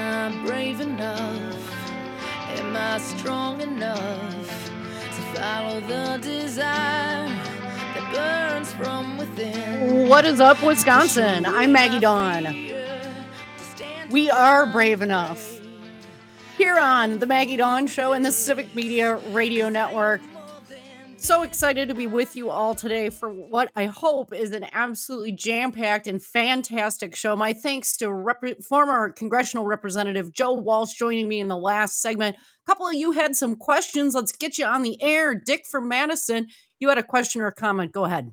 I brave enough? Am I strong enough to follow the desire that burns from within? What is up, To Wisconsin? shoot I'm Maggie my Dawn. fear, to stand We for are my brave enough. faith. Here on the Maggie Dawn Show and the Civic Media Radio Network. So excited to be with you all today for what I hope is an absolutely jam-packed and fantastic show. My thanks to former congressional representative Joe Walsh joining me in the last segment. A couple of you had some questions. Let's get you on the air. Dick from Madison, you had a question or a comment. Go ahead.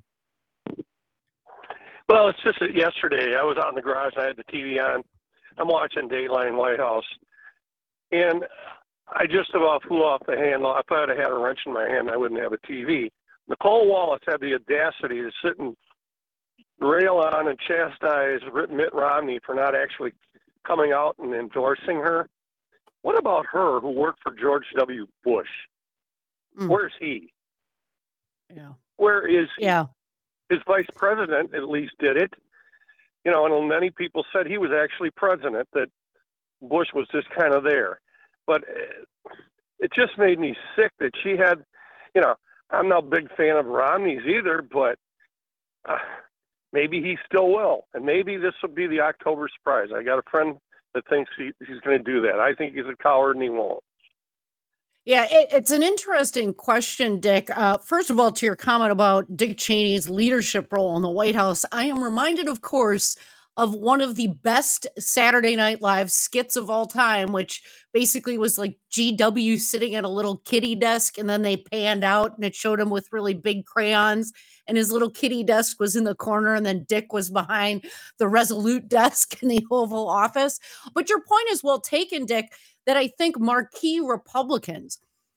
Well, it's just that yesterday I was out in the garage. I had the TV on. I'm watching Dateline White House, and I just about flew off the handle. I thought I had a wrench in my hand. I wouldn't have a TV. Nicole Wallace had the audacity to sit and rail on and chastise Mitt Romney for not actually coming out and endorsing her. What about her, who worked for George W. Bush? Where's he? Yeah. Where is he? Yeah. His vice president at least did it. You know, and many people said he was actually president, that Bush was just kind of there. But it just made me sick that she had, you know, I'm not a big fan of Romney's either, but maybe he still will. And maybe this will be the October surprise. I got a friend that thinks he's going to do that. I think he's a coward and he won't. Yeah, it's an interesting question, Dick. First of all, to your comment about Dick Cheney's leadership role in the White House, I am reminded, of course, of one of the best Saturday Night Live skits of all time, which basically was like GW sitting at a little kitty desk, and then they panned out and it showed him with really big crayons, and his little kitty desk was in the corner, and then Dick was behind the Resolute desk in the Oval Office. But your point is well taken, Dick, that I think marquee Republicans,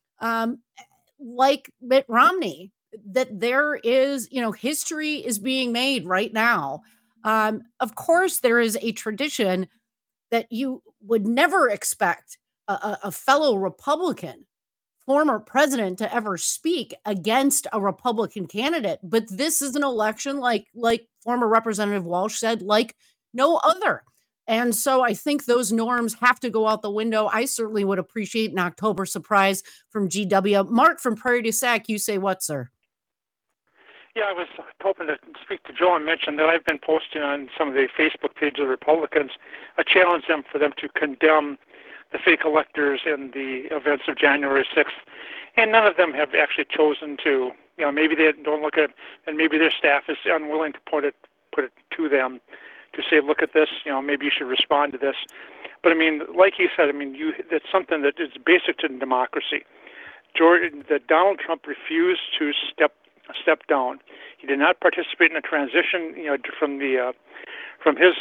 like Mitt Romney, that there is, history is being made right now. Of course, there is a tradition that you would never expect a fellow Republican, former president, to ever speak against a Republican candidate. But this is an election, like former Representative Walsh said, like no other. And so I think those norms have to go out the window. I certainly would appreciate an October surprise from GW. Mark from Prairie du Sac, you say what, sir? Yeah, I was hoping to speak to Joe and mention that I've been posting on some of the Facebook pages of Republicans. I challenge them for them to condemn the fake electors in the events of January 6th. And none of them have actually chosen to, maybe they don't look at it, and maybe their staff is unwilling to put it to them to say, look at this, maybe you should respond to this. But I mean, like you said, that's something that is basic to democracy. That Donald Trump refused to step down. He did not participate in the transition, from his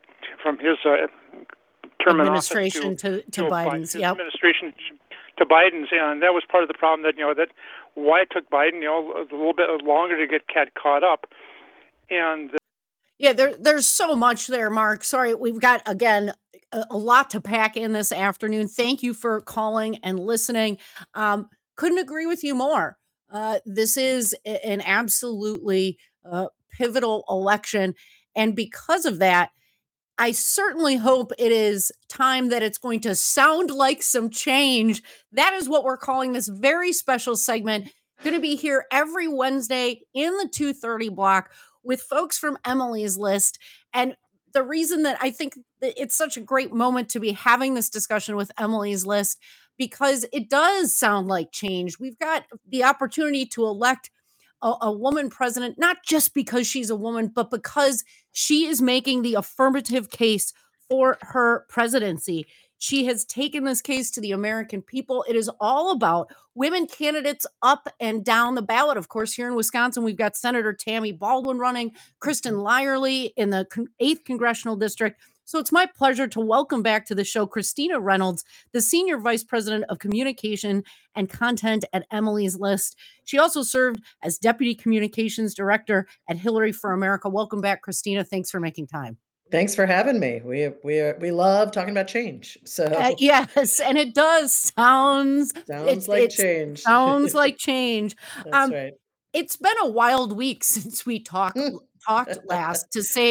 term administration to Biden's. Yep. Administration to Biden's, and that was part of the problem. That why it took Biden, a little bit longer to get caught up, and. Yeah, there's so much there, Mark. Sorry, we've got, again, a lot to pack in this afternoon. Thank you for calling and listening. Couldn't agree with you more. This is an absolutely pivotal election. And because of that, I certainly hope it is time that it's going to sound like some change. That is what we're calling this very special segment. Going to be here every Wednesday in the 2:30 block with folks from Emily's List. And the reason that I think that it's such a great moment to be having this discussion with Emily's List, because it does sound like change. We've got the opportunity to elect a woman president, not just because she's a woman, but because she is making the affirmative case for her presidency. She has taken this case to the American people. It is all about women candidates up and down the ballot. Of course, here in Wisconsin, we've got Senator Tammy Baldwin running, Kristen Lyerly in the 8th Congressional District. So it's my pleasure to welcome back to the show Christina Reynolds, the Senior Vice President of Communication and Content at Emily's List. She also served as Deputy Communications Director at Hillary for America. Welcome back, Christina. Thanks for making time. Thanks for having me. We love talking about change. So yes, and it does sounds like change. Sounds like change. That's right. It's been a wild week since we talked last, to say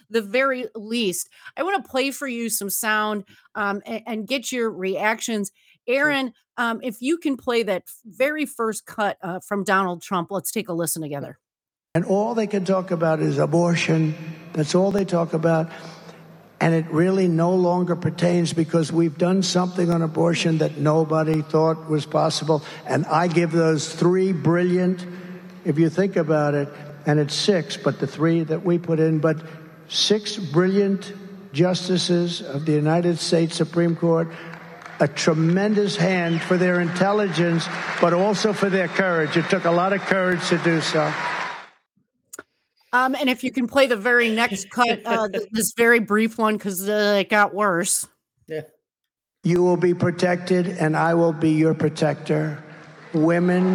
the very least. I want to play for you some sound and get your reactions. Sure. Aaron, if you can play that very first cut from Donald Trump, let's take a listen together. And all they can talk about is abortion. That's all they talk about. And it really no longer pertains because we've done something on abortion that nobody thought was possible. And I give those 3 brilliant, if you think about it, and it's 6, but the 3 that we put in, but 6 brilliant justices of the United States Supreme Court, a tremendous hand for their intelligence, but also for their courage. It took a lot of courage to do so. And if you can play the very next cut, this very brief one, because it got worse. Yeah. You will be protected, and I will be your protector. Women.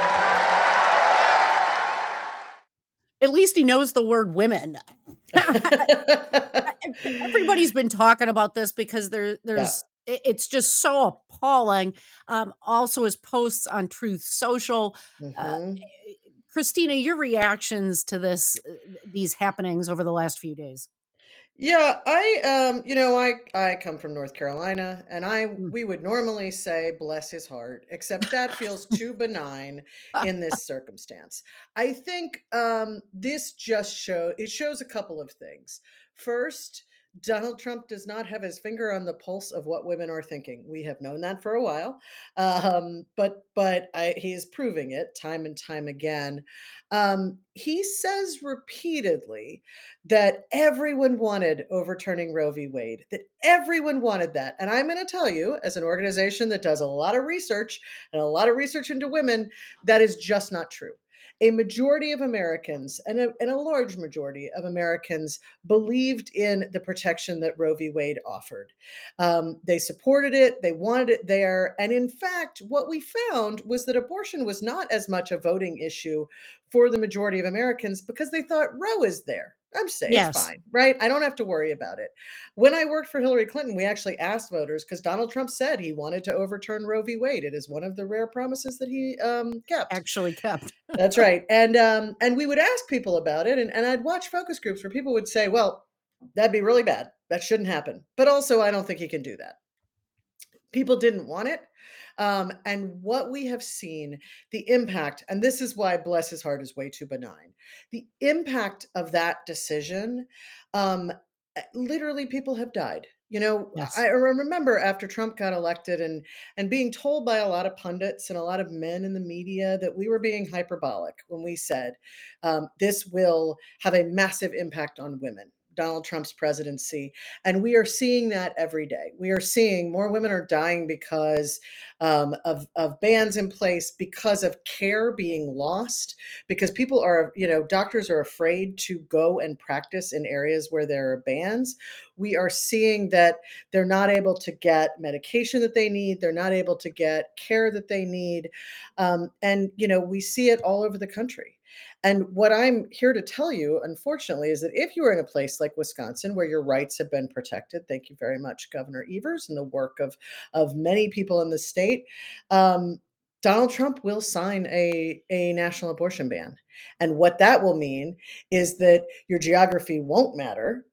At least he knows the word women. Everybody's been talking about this because it's just so appalling. Also his posts on Truth Social. Mhm. Christina, your reactions to these happenings over the last few days. Yeah, I come from North Carolina, and we would normally say bless his heart, except that feels too benign in this circumstance. I think this just shows a couple of things. First, Donald Trump does not have his finger on the pulse of what women are thinking. We have known that for a while, but he is proving it time and time again. He says repeatedly that everyone wanted overturning Roe v. Wade, that everyone wanted that. And I'm going to tell you, as an organization that does a lot of research and a lot of research into women, that is just not true. A majority of Americans and a large majority of Americans believed in the protection that Roe v. Wade offered. They supported it. They wanted it there. And in fact, what we found was that abortion was not as much a voting issue for the majority of Americans because they thought Roe is there. I'm safe, Yes. it's fine, right? I don't have to worry about it. When I worked for Hillary Clinton, we actually asked voters because Donald Trump said he wanted to overturn Roe v. Wade. It is one of the rare promises that he kept. Actually kept. That's right. And we would ask people about it, and I'd watch focus groups where people would say, well, that'd be really bad. That shouldn't happen. But also, I don't think he can do that. People didn't want it. And what we have seen, the impact, and this is why bless his heart is way too benign. The impact of that decision, literally people have died. Yes. I remember after Trump got elected and being told by a lot of pundits and a lot of men in the media that we were being hyperbolic when we said this will have a massive impact on women. Donald Trump's presidency. And we are seeing that every day. We are seeing more women are dying because of bans in place, because of care being lost, because people are, doctors are afraid to go and practice in areas where there are bans. We are seeing that they're not able to get medication that they need. They're not able to get care that they need. And we see it all over the country. And what I'm here to tell you, unfortunately, is that if you are in a place like Wisconsin where your rights have been protected, thank you very much, Governor Evers, and the work of many people in the state, Donald Trump will sign a national abortion ban. And what that will mean is that your geography won't matter.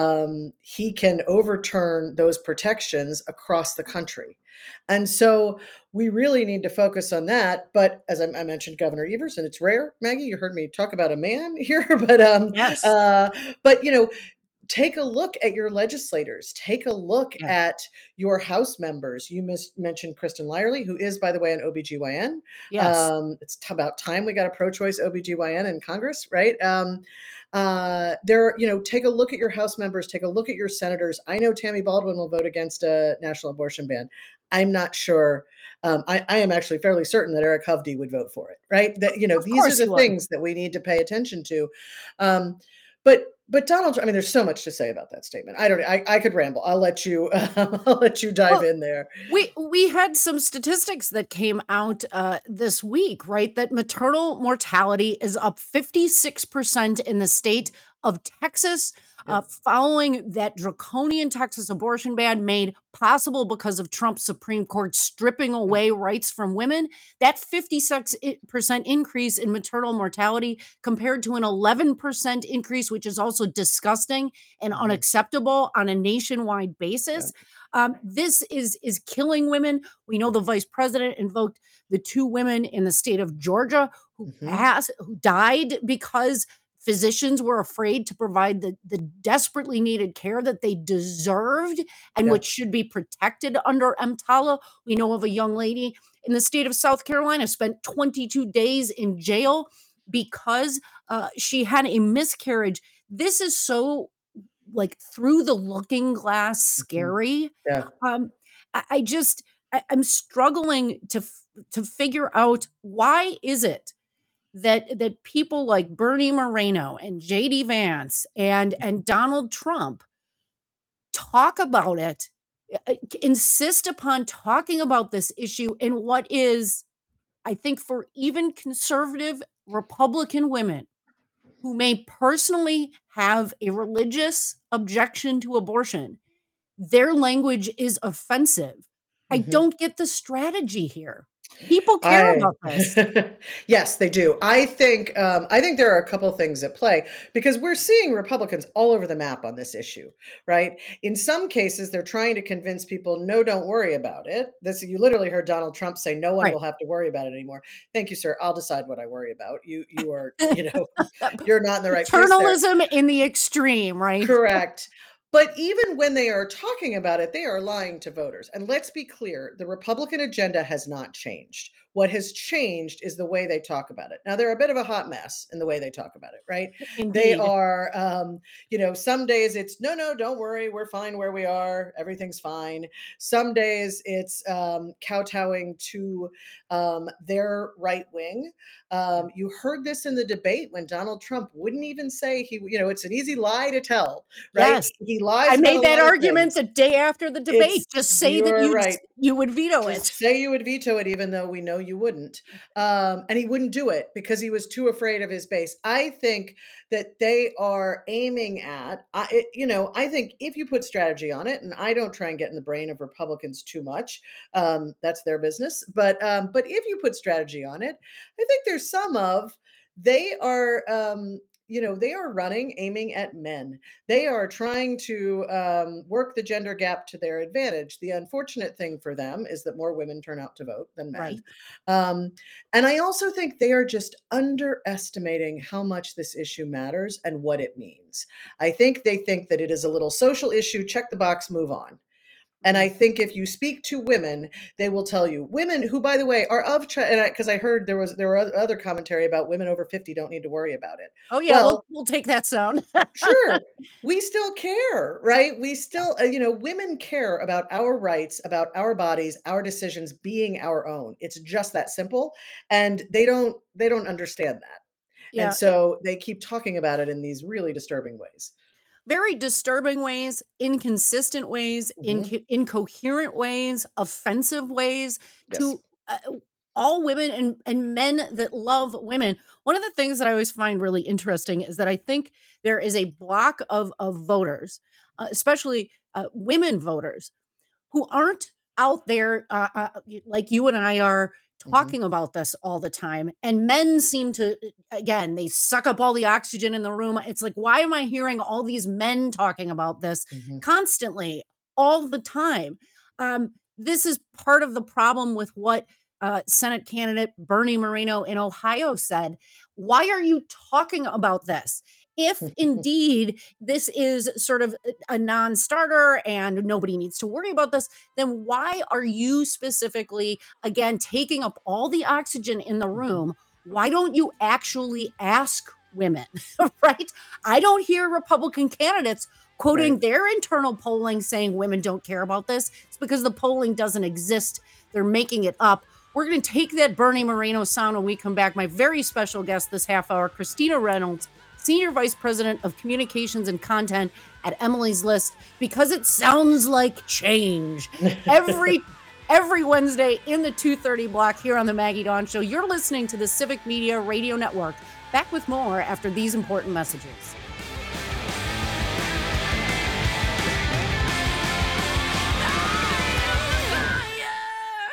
He can overturn those protections across the country. And so we really need to focus on that. But as I mentioned, Governor Evers, and it's rare, Maggie, you heard me talk about a man here, but Yes. take a look at your legislators. Take a look at your House members. You mentioned Kristen Lyerly, who is, by the way, an OBGYN. Yes. It's about time we got a pro-choice OBGYN in Congress, right? Take a look at your House members. Take a look at your senators. I know Tammy Baldwin will vote against a national abortion ban. I'm not sure. I am actually fairly certain that Eric Hovde would vote for it, right? That these are the things that we need to pay attention to. But Donald, there's so much to say about that statement. I could ramble. I'll let you dive in there. We had some statistics that came out this week, right? That maternal mortality is up 56% in the state of Texas, following that draconian Texas abortion ban made possible because of Trump's Supreme Court stripping away rights from women. That 56% increase in maternal mortality compared to an 11% increase, which is also disgusting and unacceptable on a nationwide basis. This is killing women. We know the vice president invoked the 2 women in the state of Georgia who died because physicians were afraid to provide the desperately needed care that they deserved and which should be protected under EMTALA. We know of a young lady in the state of South Carolina spent 22 days in jail because she had a miscarriage. This is so like through the looking glass scary. I'm struggling to figure out, why is it that people like Bernie Moreno and JD Vance and Donald Trump talk about it, insist upon talking about this issue in what is, I think, for even conservative Republican women who may personally have a religious objection to abortion, their language is offensive. I don't get the strategy here. People care about this. Yes, they do. I think there are a couple things at play because we're seeing Republicans all over the map on this issue, right? In some cases, they're trying to convince people, no, don't worry about it. You literally heard Donald Trump say, no one will have to worry about it anymore. Thank you, sir. I'll decide what I worry about. You are, you're not in the right place there. Paternalism in the extreme, right? Correct. But even when they are talking about it, they are lying to voters. And let's be clear, the Republican agenda has not changed. What has changed is the way they talk about it. Now, they're a bit of a hot mess in the way they talk about it, right? Indeed. They are, some days it's, no, don't worry, we're fine where we are, everything's fine. Some days it's kowtowing to their right wing. You heard this in the debate when Donald Trump wouldn't even say it's an easy lie to tell, right? Yes. He lies. I made that argument the day after the debate. Just say that you would veto it. Just say you would veto it, even though we know you wouldn't. And he wouldn't do it because he was too afraid of his base. I think that they are aiming at, I think if you put strategy on it, and I don't try and get in the brain of Republicans too much, that's their business. But if you put strategy on it, I think there's they are running, aiming at men. They are trying to work the gender gap to their advantage. The unfortunate thing for them is that more women turn out to vote than men. Right. And I also think they are just underestimating how much this issue matters and what it means. I think they think that it is a little social issue, check the box, move on. And I think if you speak to women, they will tell you, women who, by the way, are because I heard there were other commentary about women over 50 don't need to worry about it. Oh yeah, we'll take that sound. Sure, we still care, right? We still, women care about our rights, about our bodies, our decisions being our own. It's just that simple, and they don't understand that, and so they keep talking about it in these really disturbing ways. Very disturbing ways, inconsistent ways, incoherent ways, offensive ways to all women and men that love women. One of the things that I always find really interesting is that I think there is a block of voters, especially women voters, who aren't out there like you and I are talking about this all the time. And men seem to, again, they suck up all the oxygen in the room. It's like, why am I hearing all these men talking about this constantly, all the time? This is part of the problem with what Senate candidate Bernie Moreno in Ohio said. Why are you talking about this? If indeed this is sort of a non-starter and nobody needs to worry about this, then why are you specifically, again, taking up all the oxygen in the room? Why don't you actually ask women, right? I don't hear Republican candidates quoting their internal polling saying women don't care about this. It's because the polling doesn't exist. They're making it up. We're going to take that Bernie Moreno sound when we come back. My very special guest this half hour, Christina Reynolds, Senior Vice President of Communications and Content at Emily's List, because it sounds like change. Every Wednesday in the 2:30 block here on the Maggie Dawn Show. You're listening to the Civic Media Radio Network. Back with more after these important messages.